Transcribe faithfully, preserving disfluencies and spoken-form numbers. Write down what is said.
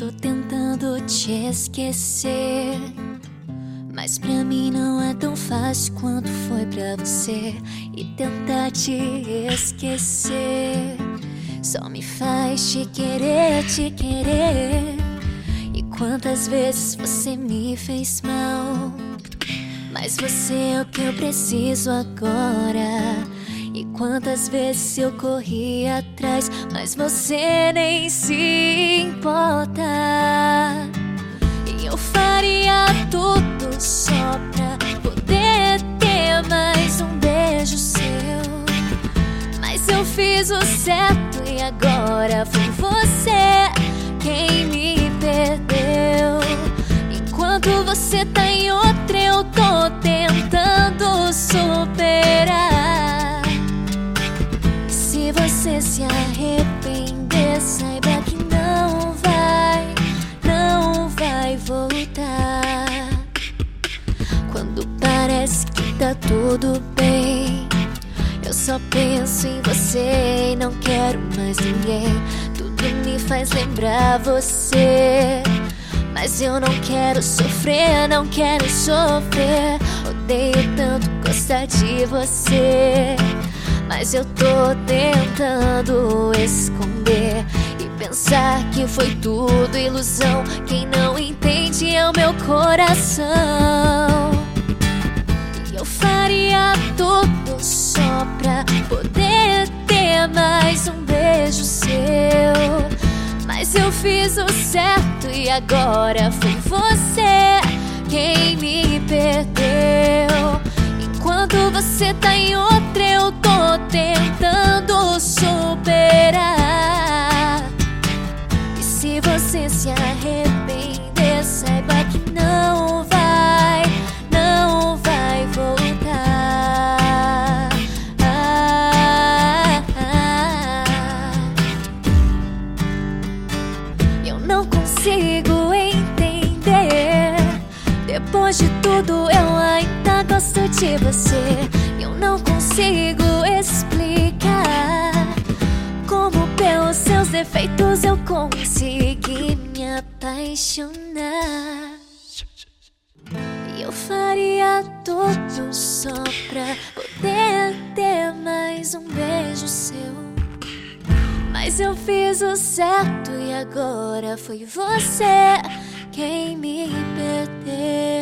Tô tentando te esquecer, mas pra mim não é tão fácil quanto foi pra você. E tentar te esquecer só me faz te querer, te querer. E quantas vezes você me fez mal, mas você é o que eu preciso agora. E quantas vezes eu corri atrás, mas você nem se importa. E eu faria tudo só pra poder ter mais um beijo seu. Mas eu fiz o certo e agora foi você quem me perdeu. Enquanto você tá em outra, eu tô tentando superar. Se você se arrepender, saiba que não vai, não vai voltar. Quando parece que tá tudo bem, eu só penso em você e não quero mais ninguém. Tudo me faz lembrar você, mas eu não quero sofrer, não quero sofrer. Odeio tanto gostar de você, mas eu tô tentando esconder e pensar que foi tudo ilusão. Quem não entende é o meu coração. E eu faria tudo só pra poder ter mais um beijo seu. Mas eu fiz o certo e agora foi você quem me perdeu. Enquanto você tá em outra, eu tô tentando superar. E se você se arrepender, saiba que não vai, não vai voltar. Ah, ah, ah. Eu não consigo entender. Depois de tudo eu ainda gosto de você. Eu não consigo explicar como pelos seus defeitos eu consegui me apaixonar. E eu faria tudo só pra poder ter mais um beijo seu. Mas eu fiz o certo e agora foi você quem me perdeu.